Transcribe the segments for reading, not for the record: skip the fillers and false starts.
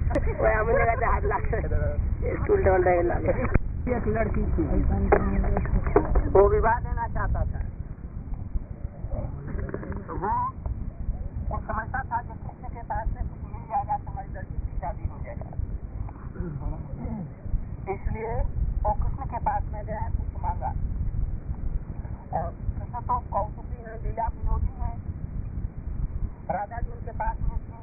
हमने का हाथ लाग स्कूल एक लड़की थी, वो विवाह देना चाहता था। तो वो समझता था कि कृष्ण के पास से कुछ मिल जाएगा तो हमारी लड़की की शादी हो जाएगा। इसलिए वो कृष्ण के पास में गया, कुछ मांगा। और कृष्ण तो कौतुकी है, लीला विनोदी है। राधा जी उनके पास में थी।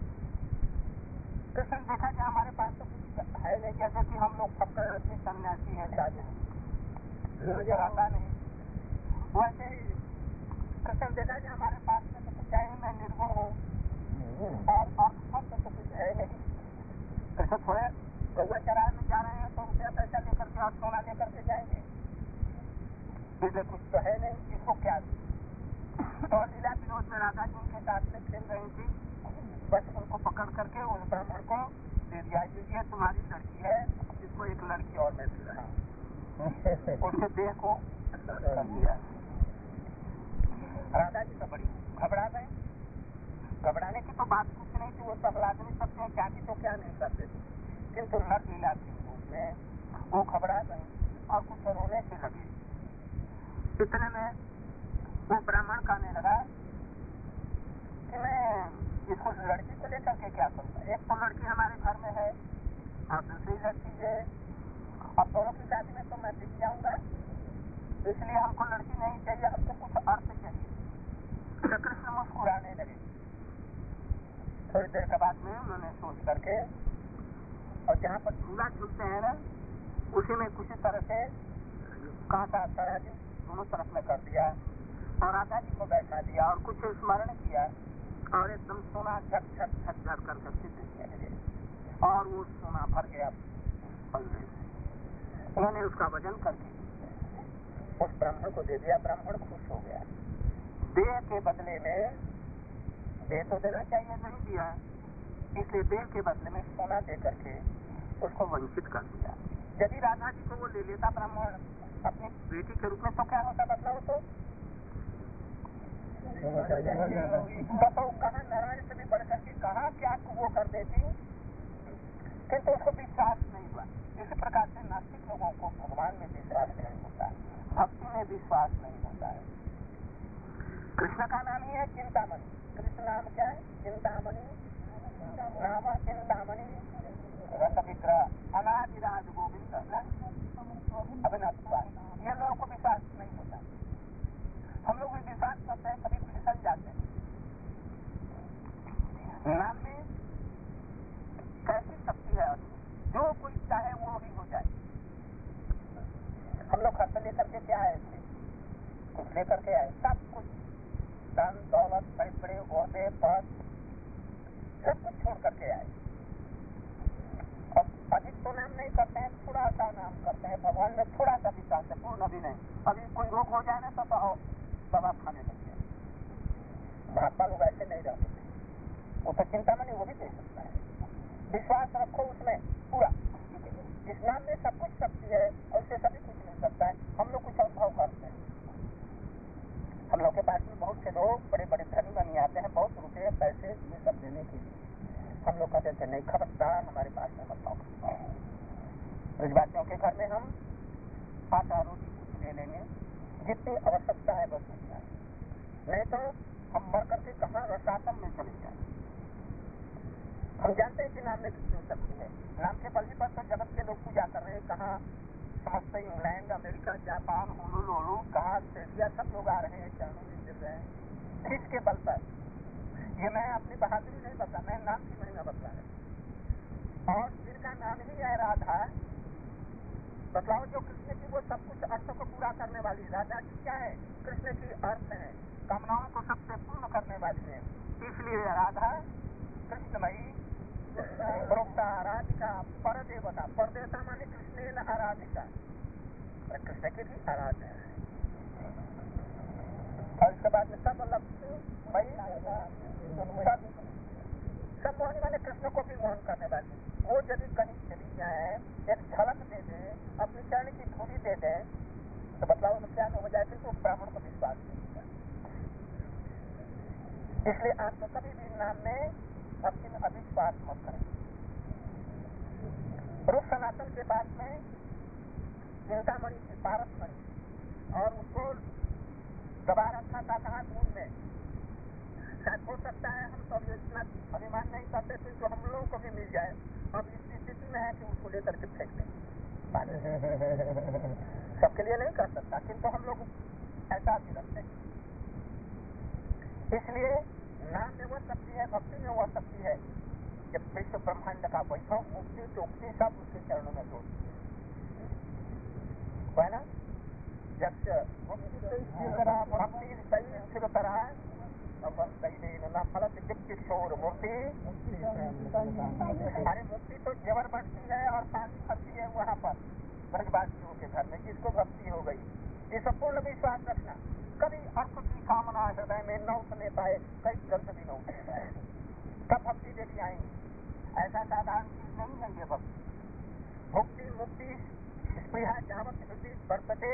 कृष्ण देखा कि हमारे पास तो कुछ है नहीं, जैसे कि हम लोग फक्कर आदमी सन्यासी हैं, साधु नजर आता नहीं। वैसे ही कृष्ण देखा कि हमारे पास में तो कुछ है ही, मैं निर्गुण हूँ और सब तो कुछ है नहीं। कृष्ण थोड़े गौवा चराए में जा रहे हैं तो रुपया पैसा लेकर के और सोना लेकर के जाएंगे, इसलिए कुछ तो है नहीं, इसको क्या दे। और लीला विनोद में राधा जी उनके साथ में खेल रही थी। बस उनको पकड़ करके उस ब्राह्मण को दे दिया, ये तुम्हारी लड़की है, इसको एक लड़की और मैं दे रहा हूँ। उसके देह को कर दिया। राधा जी तो बड़ी घबरा गए। घबराने की तो बात कुछ नहीं थी, वो सहलाद नहीं सकते, चाहती तो क्या नहीं करते थे, किंतु नर लीला के रूप में वो घबरा गए और कुछ रोने से लगे। इतने में वो ब्राह्मण कहने लगा कि मैं इसको लड़की को लेकर के क्या करूँगा, एक तो लड़की हमारे घर में है और दूसरी लड़की है, अब दोनों की शादी में तो मैं बिक जाऊंगा, इसलिए हमको लड़की नहीं चाहिए, हमको कुछ अर्थ चाहिए। तो कृष्ण मुस्कुराने लगे। थोड़ी देर के बाद में उन्होंने सोच करके और जहाँ पर झूला झूलते हैं ना, उसी में कुछ तरह से कांटा तराजू दोनों तरफ में कर दिया और राधा जी को बैठा दिया और कुछ स्मरण किया और एकदम सोना झक झक झक झक करके सिद्ध लगे और वो सोना भर गया पल्ले से। उन्होंने उसका वजन करके उस ब्राह्मण को दे दिया। ब्राह्मण खुश हो गया। देह के बदले में, देह तो देना चाहिए, नहीं दिया, इसलिए देह के बदले में सोना दे करके उसको वंचित कर दिया। यदि राधा जी को वो ले लेता ब्राह्मण अपनी बेटी के रूप में तो क्या होता, बदलाव तो कहा नारायण से भी बढ़कर के कहा क्या वो कर देती, किंतु उसको विश्वास नहीं हुआ। इसी प्रकार से नास्तिक लोगों को भगवान में विश्वास नहीं होता है, भक्ति में विश्वास नहीं होता है। कृष्ण का नाम ही है चिंतामणि। कृष्ण नाम क्या है? चिंतामणि नाम, चिंतामणि रस विग्रह अनादिराज गोविंद अभिनव। ये लोगों को विश्वास नहीं होता। हम लोग भी विश्वास करते हैं, कभी फिसल जाते हैं। नाम में कैसी शक्ति है, जो कोई चाहे वो ही हो जाए। हम लोग खर्च लेकर के क्या आए थे, कुछ लेकर के आए, सब कुछ धन दौलत बड़े बड़े ओहदे पद सब कुछ छोड़ करके आए। अब अधिक तो नाम नहीं करते हैं, थोड़ा सा नाम करते हैं, भगवान में थोड़ा सा विश्वास है, पूर्ण भी नहीं। अभी कोई रोग हो जाए ना तो दवा खाने लगे। महात्मा लोग ऐसे नहीं रहते थे, वो तो चिंतामणि वो भी दे सकता है। विश्वास रखो उसमें पूरा। इस नाम में सब कुछ शक्ति है और उससे सभी कुछ मिल सकता है। हम लोग कुछ अनुभव करते हैं। हम लोग के पास में बहुत से लोग बड़े बड़े धनी बनी आते हैं, बहुत रुपये पैसे ये सब देने के लिए। हम लोग कहते थे नहीं, खबरदार हमारे पास में मत आओ। ब्रजवासियों के घर में हम आटा रोटी कुछ ले लेंगे, जितनी आवश्यकता है बस उतना, नहीं तो हम मर करके कहाँ रसातम में चले जाए। हम जानते हैं कि नाम में कितनी शक्ति है। नाम के बल पर तो जगत के लोग पूजा कर रहे हैं। कहाँ समस्त इंग्लैंड, अमेरिका, जापान, होनोलुलु, कहाँ ऑस्ट्रेलिया, सब लोग आ रहे हैं, चरणों में गिर रहे हैं। किसके बल पर? ये मैं अपनी बहादुरी नहीं बता, मैं नाम की महिमा बता रहा। और जिनका नाम ही है राधा, बतलाओ, जो कृष्ण की वो सब कुछ अर्थों को पूरा करने वाली। राधा जी क्या है? कृष्ण की अर्थ है, कामनाओं को सबसे पूर्ण करने वाली है। इसलिए राधा कृष्णमयी प्रोक्ता आराधिका पर देवता। पर देवता माने कृष्ण न आराधिका, कृष्ण की भी आराधना है। और इसके बाद में सब लक्ष्मी मई सब मोहन माने कृष्ण को भी मोहन करने वाली। वो यदि कहीं चली जाए, एक झलक दे दे, अपनी चरण की धूली दे दे, तो बतलाओ तो क्या हो जाए, तो ब्राह्मण को विश्वास नहीं होगा। इसलिए आप तो कभी भी नाम में भक्ति में अविश्वास मत करें। के पास में चिंतामणि थी, पारसमणि, और उसको दबा रखा था कहाँ दूर में। शायद हो सकता है हम तो अभी इतना अभिमान नहीं करते थे तो हम लोगों को भी मिल जाए। अब इस स्थिति में है कि उसको लेकर के फेंक दें। सबके लिए नहीं कर सकता, किंतु हम लोग ऐसा भी रखते हैं। इसलिए नाम में वह शक्ति है, भक्ति में वह शक्ति है जब विश्व ब्रह्मांड का वैभव मुक्ति चौकसी सब उसके चरणों में जोड़ है ना। जब भक्ति सही स्थिर तरह फलत दीप्ति शोर मूर्ति। अरे मुक्ति तो जबर बढ़ती है और शांति फलती है वहाँ पर ब्रजवासियों के घर में जिसको भक्ति हो गई। ये संपूर्ण विश्वास रखना, कभी अर्थ की कामना हृदय में न उठने पाए, कई जल्द भी न उठने पाए, तब भक्ति देवी आएंगी। ऐसा साधारण चीज नहीं है ये भक्ति। भक्ति मुक्ति स्पृहा जावत हृदय वर्तते।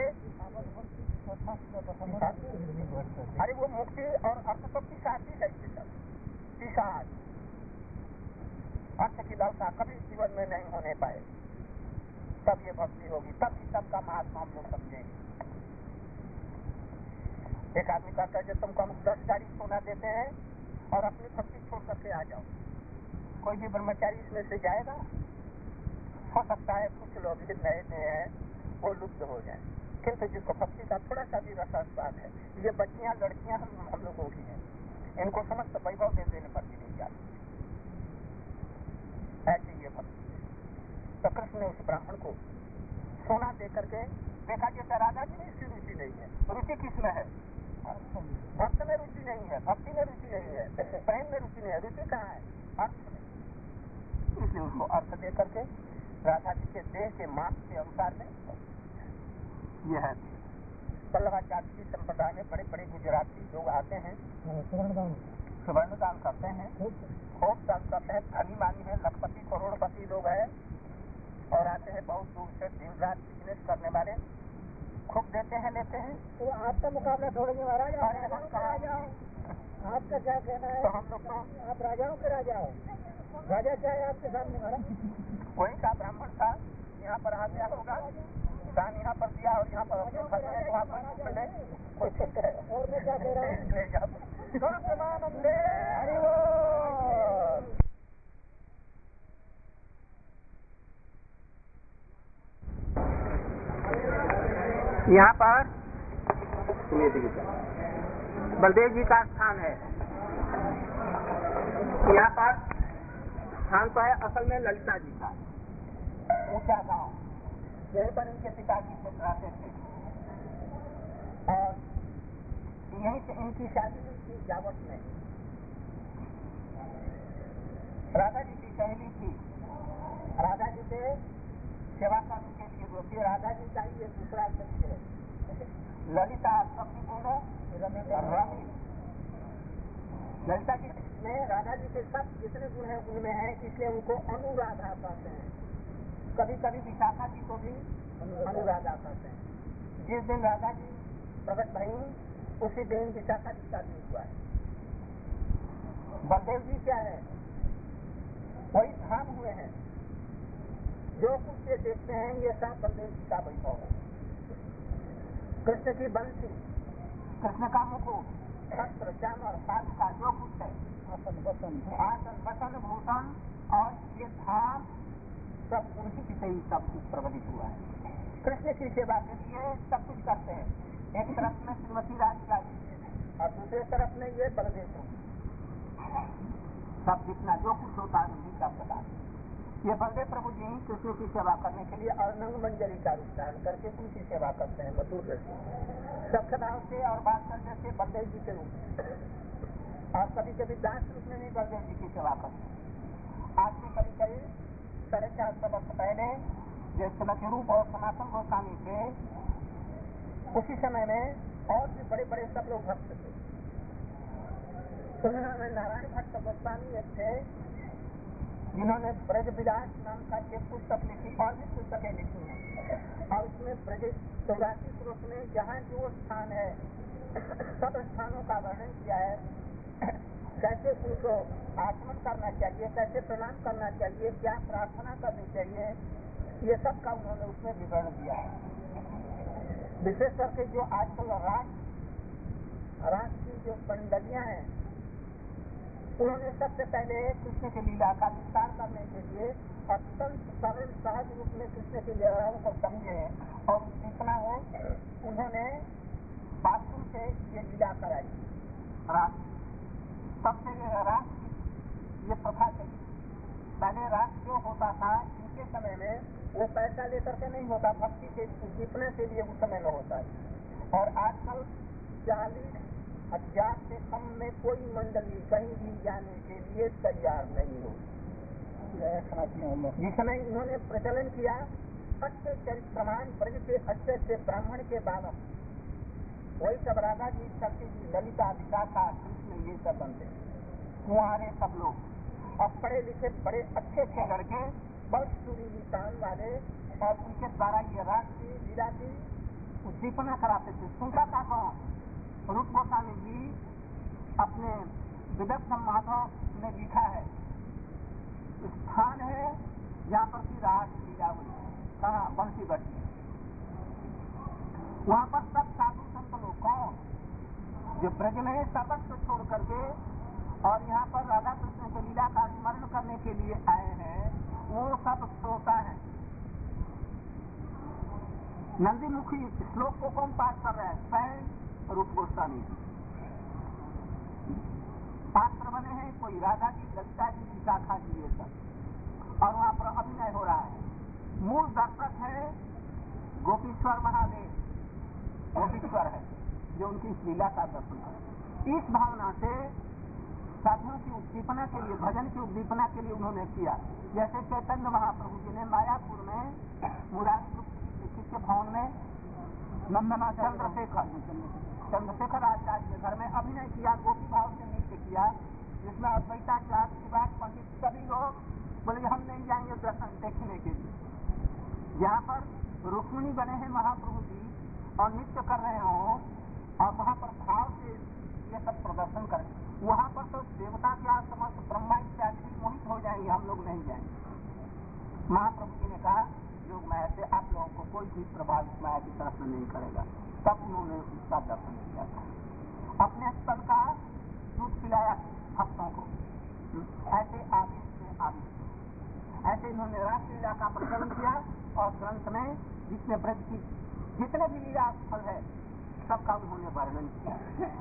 अरे वो मुक्ति और अर्थ तो पिशाची है, पिशाच अर्थ की लालसा कभी जीवन में नहीं होने पाए, तब ये भक्ति होगी, तब ही सबका महात्मा हम लोग समझेंगे। एक आदमी कहता है जब तुमको हम 10 गाड़ी सोना देते हैं और अपनी भक्ति छोड़ करके आ जाओ, कोई भी ब्रह्मचारी इसमें से जाएगा? हो सकता है कुछ लोग भी नए हैं वो लुप्त हो जाए, किंतु जिसको भक्ति का थोड़ा सा भी रसास्वाद है, ये बच्चियां लड़कियां हम लोगों की हैं, इनको समस्त वैभव दे देने पर भी नहीं जाती। ऐसे ये भक्ति। तो कृष्ण ने उस ब्राह्मण को सोना दे करके देखा, जैसे राधा जी में इसकी रुचि नहीं है। रुचि किसमें है? भक्त में रुचि नहीं है, भक्ति में रुचि नहीं है, प्रेम में रुचि नहीं है, रुचि कहाँ है? अर्थ में। इसलिए उसको अर्थ दे करके राधा जी के देह के माप के अनुसार में यह है। पल्लवाचार्य की संप्रदाय में बड़े बड़े गुजराती लोग आते हैं, सुवर्ण दान करते हैं, खूब दान करते हैं, धनी मानी है, लखपति करोड़पति लोग हैं और आते हैं बहुत दूर से, दिन रात बिजनेस करने वाले, खूब देते हैं, लेते हैं। तो आपका मुकाबला छोड़ेंगे महाराज? आपका क्या कहना है? तो हम लोग तो आप राजाओं के राजा हो, राजा क्या है आपके सामने महाराज? कोई का ब्राह्मण था, यहाँ पर आ गया होगा, दान यहाँ पर दिया और यहाँ पर वहाँ पर कोशिश है। और मैं क्या कह रहा हूँ, यहाँ पर बलदेव जी का स्थान है। यहाँ पर स्थान तो है असल में ललिता जी का, ऊंचा गांव, यहीं पर इनके पिताजी से रहते थे और यहीं से इनकी शादी हुई थी जावट में। राधा जी की सहेली थी, राधा जी से सेवा करने के लिए रोती। राधा जी का ये दूसरा शब्द है, ललिता शब्द बोलो रवि। ललिता जी में राधा जी के सब जितने गुण हैं उनमें है, इसलिए उनको अनुराधा कहते हैं। कभी कभी विशाखा जी को भी अनुराधा कहते हैं। जिस दिन राधा जी प्रकट भई उसी दिन विशाखा जी का दिन हुआ है। बलदेव जी क्या है? वही धाम हुए हैं, जो कुछ ये देखते हैं ये सब बलदेव जी का वैभव है। कृष्ण की बंसी, कृष्ण का मुकुट, शस्त्र, चामर, पादुका, जो कुछ है, आसन वसन भूषण और ये धाम सब उन्हीं की से ही सब कुछ प्रबलित हुआ है। कृष्ण की सेवा के लिए सब कुछ करते हैं। एक तरफ में श्रीमती राधिका जी और दूसरे तरफ में ये बलदेव प्रभु, सब जितना जो कुछ होता है उन्हीं का प्रदान। ये बलदेव प्रभु जी कृष्ण की सेवा करने के लिए अर्णंग मंजरी का रूप धारण करके उनकी सेवा करते हैं मधुर रस सख्त भाव से और वात्सल्य से बलदेव जी के रूप में, और कभी कभी दास रूप में भी बलदेव जी की सेवा करते हैं। आज से कभी कभी 450 वर्ष पहले जो श्रीमती रूप और सनातन गोस्वामी थे, उसी समय में और भी बड़े बड़े सब लोग भक्त थे। उन्होंने नारायण भट्ट गोस्वामी एक थे जिन्होंने ब्रज विलास नाम का एक पुस्तक लिखी और भी पुस्तकें लिखी हैं, और उसमें ब्रज 84 श्लोक में जहाँ जो स्थान है सब स्थानों का वर्णन किया है। कैसे उनको आचमन करना चाहिए, कैसे प्रणाम करना चाहिए, क्या प्रार्थना करनी चाहिए, ये सब का उन्होंने उसमें विवरण दिया है। विशेष करके जो आजकल रास की जो मंडलियां हैं, उन्होंने सबसे पहले कृष्ण की लीला का विस्तार करने के लिए अत्यंत सरल सहज रूप में कृष्ण की लीलाओं को समझे और जितना हो उन्होंने वास्तु से ये लीला कराई। रास सबसे रास ये प्रथा चली। पहले रास जो होता था इनके समय में वो पैसा लेकर के नहीं होता, भक्ति के जीतने के लिए उस समय में होता है। और आजकल 40,000 से कम में कोई मंडली कहीं भी जाने के लिए तैयार नहीं हो। जिसमें इन्होंने प्रचलन किया अच्छे चरित्रमान ब्रज के अच्छे ब्राह्मण के बालक, वही सब राधा जी, शक्ति जी, ललिता, विशाखा, कृष्ण, ये सब बनते कुंवारे सब लोग और पढ़े लिखे बड़े अच्छे लड़के, बड़े सुरीली तान वाले, और उनके द्वारा ये रास की लीला की उद्दीपना कराते थे। सुनता था कौन? रूप गोस्वामी जी अपने विदग्ध माधव ने लिखा है, स्थान है जहाँ पर की रास लीला हुई, कहाँ? बंसीगढ़ में। वहाँ पर सब साधु संत लोग कौन जो ब्रज में सर्वस्व छोड़ करके और यहाँ पर राधा कृष्ण की लीला का स्मरण करने के लिए आए हैं, वो सब श्रोता है। नंदीमुखी श्लोक को कौन पाठ कर रहा है? स्वयं रूप गोस्वामी जी पात्र बने हैं। कोई राधा जी, ललिता जी, विशाखा जी, ये सब, और वहाँ पर अभिनय हो रहा है। मूल दर्शक है गोपीश्वर महादेव, गोपीश्वर है जो उनकी इस लीला का दर्शन करे। इस भावना से साधुओं की उद्दीपना के लिए, भजन की उद्दीपना के लिए उन्होंने किया। जैसे चैतन्य महाप्रभु जी ने मायापुर में मुरारी के भवन में नंदना चंद्रशेखर आचार्य के घर में अभिनय किया, गोपी भाव से नृत्य किया, जिसमें अद्वैताचार्य, विभाग पंडित सभी लोग बोले हम नहीं जाएंगे दर्शन देखने के लिए। जहाँ पर रुक्मिणी बने हैं महाप्रभु जी और नृत्य कर रहे हो और वहाँ पर भाव से ये सब प्रदर्शन करें, वहाँ पर तो देवता क्या समस्त ब्रह्मा इत्यादि भी मोहित हो जाएंगे, हम लोग नहीं जाएंगे। महाप्रभु जी ने कहा योग माया से आप लोगों को कोई भी प्रभावित माया की तरफ नहीं करेगा। तब उन्होंने उसका दर्शन किया था, अपने स्थल का दूध पिलाया भक्तों को। ऐसे आदेश में आदेश, ऐसे इन्होंने रासलीला का प्रचलन किया और ग्रंथ में जिसमें ब्रज की जितने भी लीला स्थल है सबका उन्होंने वर्णन किया।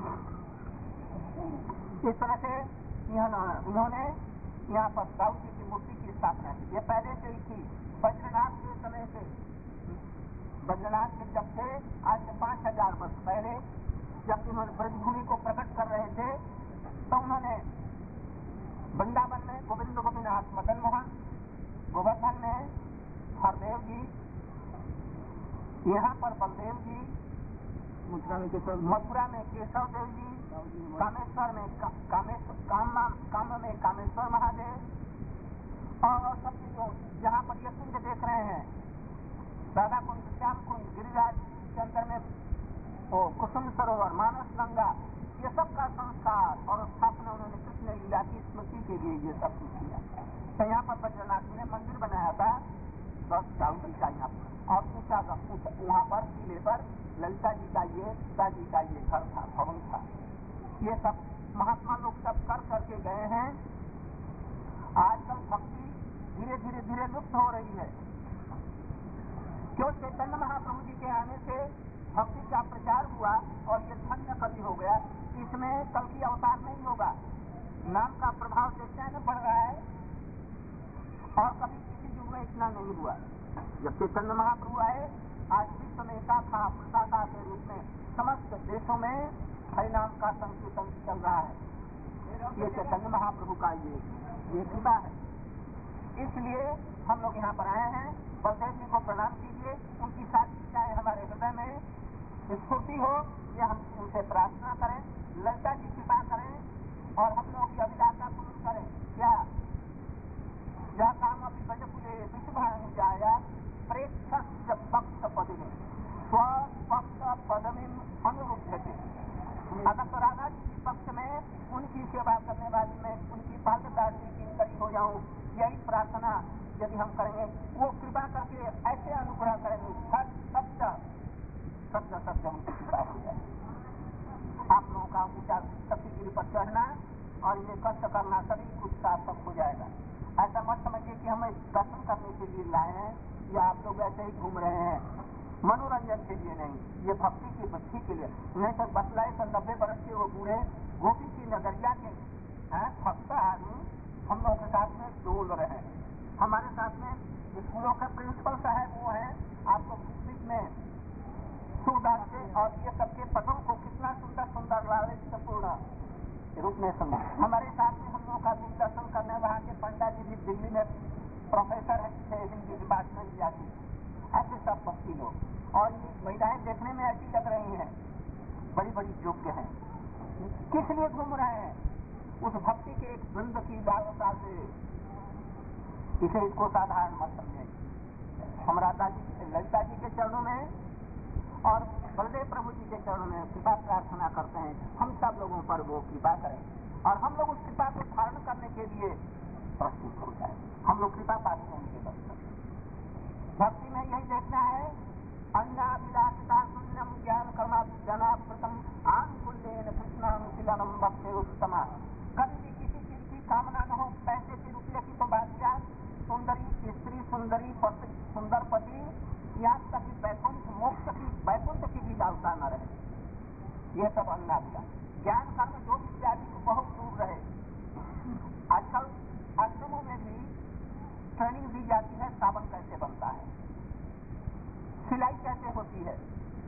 इस तरह से उन्होंने यहाँ पर दाऊद जी की मूर्ति की स्थापना की। ये पहले से ही थी, बद्रीनाथ के समय से। बद्रीनाथ के जब थे आज से 5000 वर्ष पहले, जब उन्होंने ब्रजभूमि को प्रकट कर रहे थे, तो उन्होंने वृंदावन में गोविंद गोपीनाथ मदन मोहन, गोवर्धन में हरदेव जी, यहाँ पर बलदेव जी, मथुरा में केशव देव जी, कामेश्वर में काम में कामेश्वर महादेव, और सब जहाँ पर ये कुंज देख रहे हैं, राधा कुंज, श्याम कुंज, गिरिराज के अंदर में कुसुम सरोवर, मानस गंगा, ये सब का संस्कार और स्थापना उन्होंने कृष्ण लीला की स्मृति के लिए ये सब कुछ किया। तो यहाँ पर बद्रीनाथ जी ने मंदिर बनाया था, बस दाऊद जी का यहाँ पर, और ऊंचा वहाँ पर किले पर ललिता जी का ये, सीता जी का ये घर था, भवन था। ये सब महात्मा लोग सब कर करके गए हैं। आजकल भक्ति धीरे धीरे लुप्त हो रही है। क्यों? चैतन्य महाप्रभु जी के आने से भक्ति का प्रचार हुआ और ये धन्य कवि हो गया। इसमें कल की अवतार नहीं होगा, नाम का प्रभाव जैसे न बढ़ रहा है, और कभी किसी युग में इतना नहीं हुआ। जब चैतन्य महाप्रभु आए, आज विश्व में शाखा प्रशाखा के रूप में समस्त देशों में हरि नाम का संकीर्तन चल रहा है। ये चैतन्य महाप्रभु का ये कृपा है। इसलिए हम लोग यहाँ पर आए हैं। बलदेव जी को प्रणाम कीजिए, उनकी सारी इच्छाएं हमारे हृदय में स्फूर्ति हो, ये हम उनसे प्रार्थना करें। ललिता जी कृपा करें और हम लोग की अभिलाषा पूर्ण करें। क्या यह काम अभी बजपुले विश्वभानु जाया प्रेक्षस्य भक्त पदमी स्वभक्त पदमी अनुरुद्धते। अगर तो राधा जी के पक्ष में उनकी सेवा करने वाली में उनकी पात्रदार की करी हो जाऊं, यही प्रार्थना यदि हम करेंगे, वो कृपा करके ऐसे अनुग्रह करेंगे, सत्य उनकी कृपा हो जाए। आप लोगों का ऊंचा सखीगिरी पर चढ़ना और ये कष्ट करना सभी कुछ सार्थक हो जाएगा। ऐसा मत समझिए कि हम दर्शन करने के लिए लाए हैं या आप लोग ऐसे ही घूम रहे हैं, मनोरंजन के लिए नहीं, ये भक्ति की वृद्धि के लिए। नहीं तो बतलाए तो 90 वर्ष के वो बूढ़े गोपी की नगरिया के भक्त आदमी हम लोगों के साथ में डोल रहे हैं। हमारे साथ में स्कूलों के प्रिंसिपल साहब वो हैं, आपको बीच में सूरदास के और ये सबके पदों को कितना सुंदर सुंदर लालित्यपूर्ण रूप में समझा। हमारे साथ में हम लोगों का दर्शन करने वहाँ के पंडा जी भी दिल्ली में प्रोफेसर थे हिंदी डिपार्टमेंट जाती, ऐसे सब भक्ति लोग। और ये महिलाएं देखने में ऐसी लग रही हैं, बड़ी बड़ी योग्य हैं। किस लिए घूम रहे हैं? उस भक्ति के एक वृंद की लालसा से। इसे इसको साधारण मत समझें। हम राधा जी ललिता जी के चरणों में और बलदेव प्रभु जी के चरणों में कृपा प्रार्थना करते हैं, हम सब लोगों पर वो कृपा करें और हम लोग उस कृपा को धारण करने के लिए प्रस्तुत हो जाए। हम लोग कृपा पाते हैं उनके दर्शन। भक्ति में यही देखना है, अन्नाभिलाषिता शून्यम ज्ञान कर्माभिजनाप्रतम आनुकूल्येन कृष्णानुशीलनम भक्तिरुत्तमा। कभी भी किसी चीज की कामना न हो, पैसे की रुपये की तो बात क्या, सुंदरी स्त्री, सुंदरी सुंदर पति, यहाँ तक कि वैकुंठ की भी लालसा न रहे। ये सब अन्नाभिलाष। ज्ञान कर्म जो इत्यादि बहुत दूर रहे। आजकल आश्रमों में भी ट्रेनिंग दी जाती है, साबन कैसे बनता है, सिलाई कैसे होती है।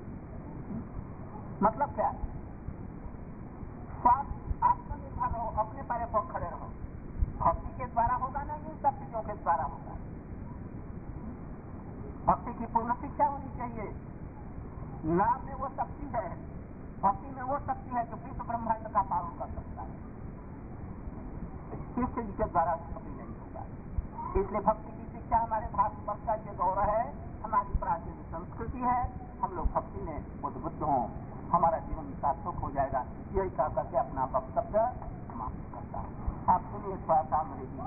मतलब क्या? स्वास्थ्य आत्मनिर्भर रहो, अपने पैरों पर खड़े रहो। भक्ति के द्वारा होगा ना, इन सब चीजों के द्वारा होगा। भक्ति की पूर्ण शिक्षा होनी चाहिए। नाम में वो शक्ति है, भक्ति में वो शक्ति है जो विश्व ब्रह्मांड का पालन कर सकता है। इस चीज के द्वारा कभी नहीं होगा। इसलिए भक्ति की शिक्षा हमारे भारतवर्ष का ये गौरव है, हमारी प्राचीन संस्कृति है। हम लोग भक्ति में उद्बुद्ध हों, हमारा जीवन सार्थक हो जाएगा। यही कह करके अपना वक्तव्य समाप्त करता हूँ। आप सुनिए, थोड़ा सा अंग्रेजी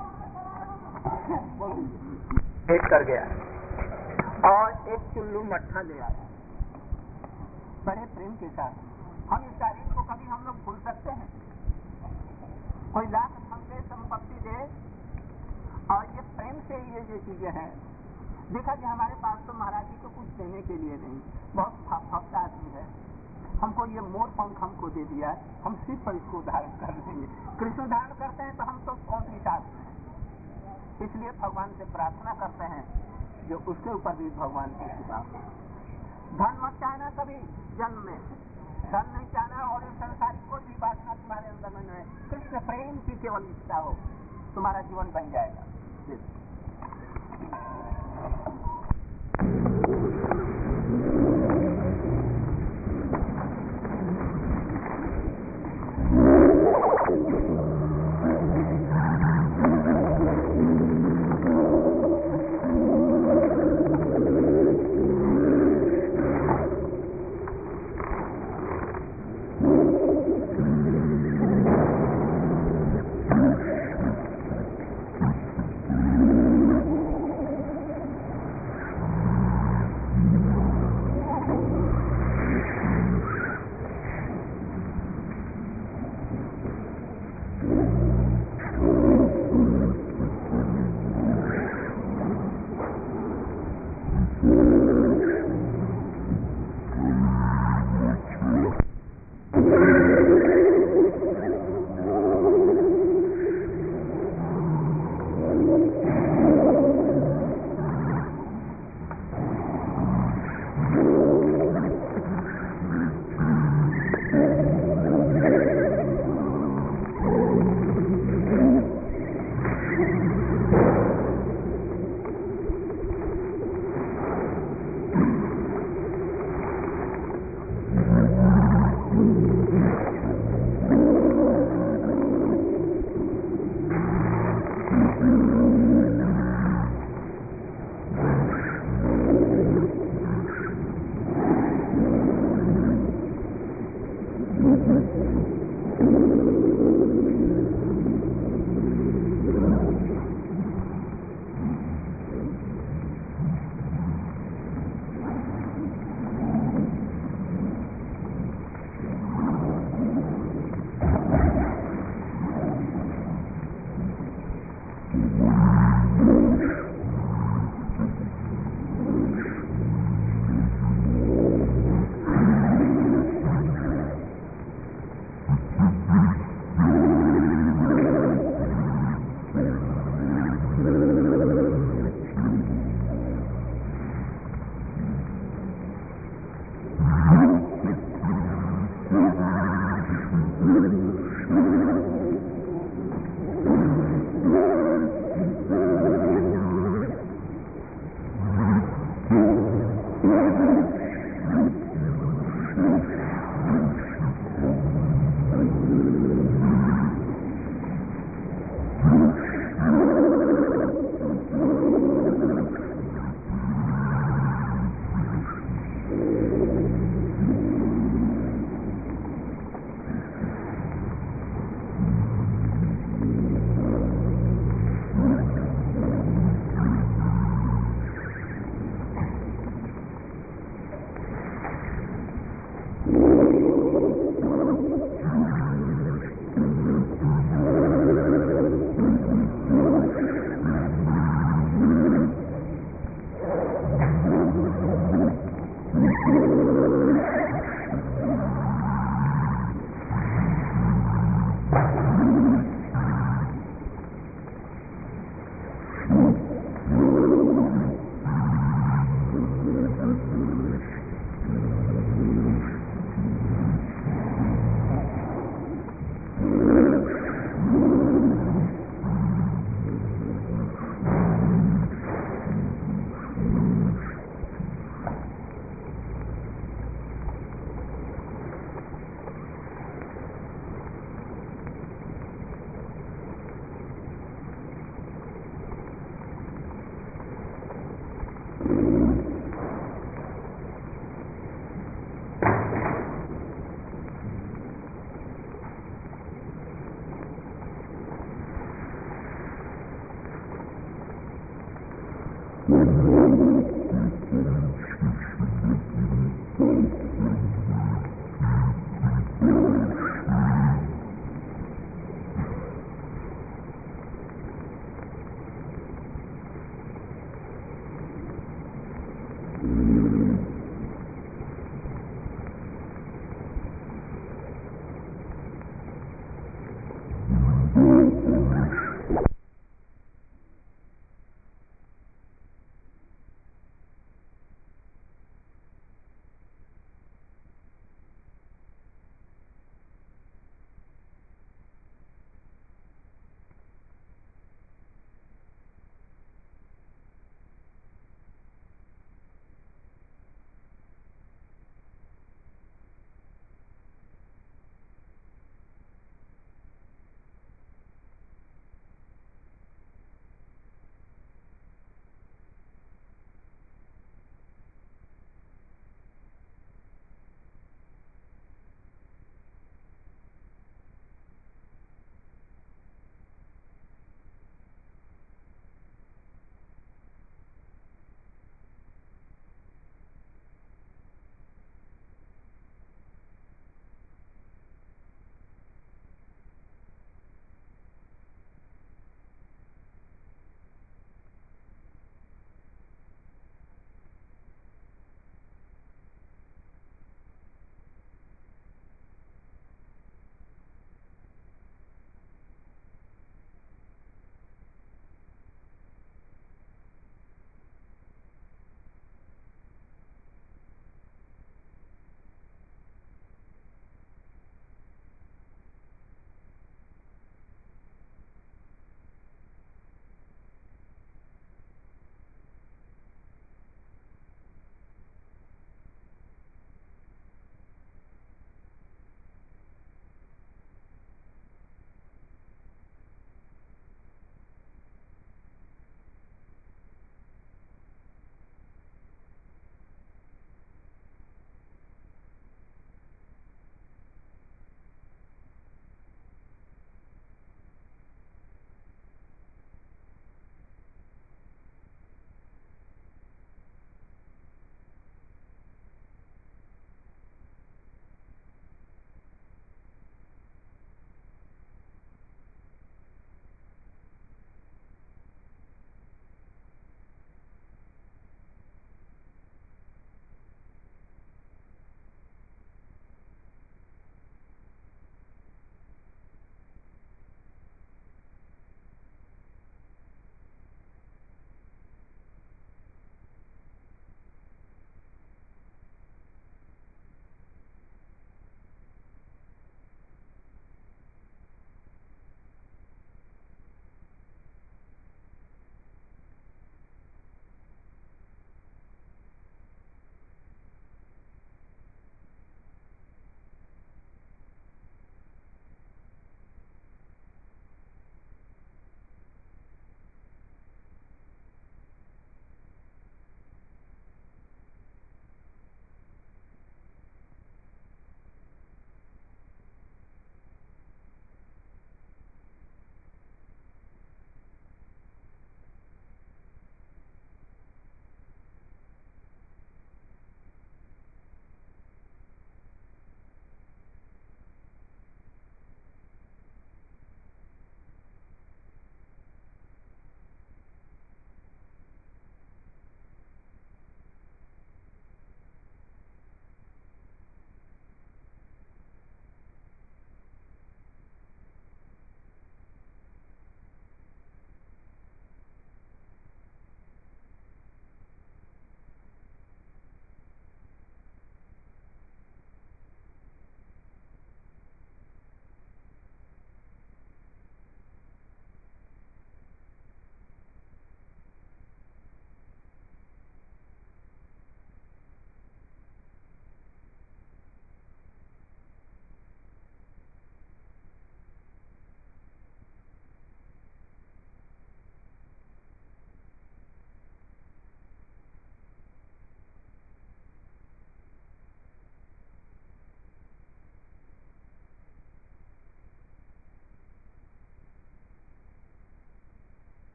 भेज कर गया और एक चुल्लू मट्ठा ले आया बड़े प्रेम के साथ। हम इस तारीख को कभी हम लोग भूल सकते हैं? कोई लाख धन दे, संपत्ति दे, और ये प्रेम से ये चीजें हैं। देखा कि हमारे पास तो महाराज जी को कुछ देने के लिए नहीं, बहुत भक्त आदमी है, हमको ये मोर पंख हमको दे दिया है, हम सिर पर इसको धारण कर लेंगे। कृष्ण धारण करते हैं तो हम तो कौन सी साथ में हैं। इसलिए भगवान से प्रार्थना करते हैं जो उसके ऊपर भी भगवान की कृपा हो। धन मत चाहना कभी जन्म में, धन नहीं चाहना और संसारिक कोई भी वासना तुम्हारे अंदर में नहीं है। कृष्ण प्रेम की केवल इच्छा हो, तुम्हारा जीवन बन जाएगा।